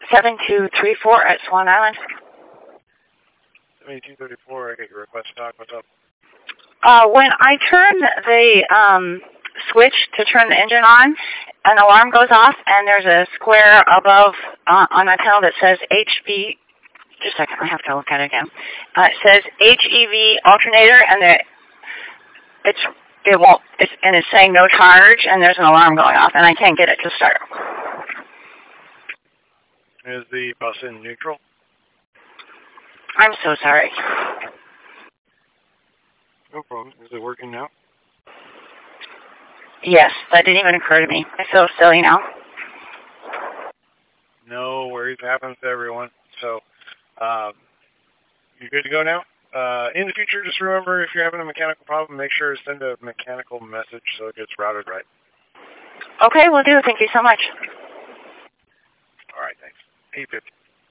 7234 at Swan Island. 7234, I get your request to talk. What's up? When I turn the switch to turn the engine on, an alarm goes off, and there's a square above on my panel that says HV. Just a second, I have to look at it again. It says HEV alternator, and it's saying no charge, and there's an alarm going off, and I can't get it to start. Is the bus in neutral? I'm so sorry. No problem. Is it working now? Yes, that didn't even occur to me. I feel silly now. No worries. It happens to everyone. So, you're good to go now? In the future, just remember, if you're having a mechanical problem, make sure to send a mechanical message so it gets routed right. Okay, will do. Thank you so much. All right, thanks. 850.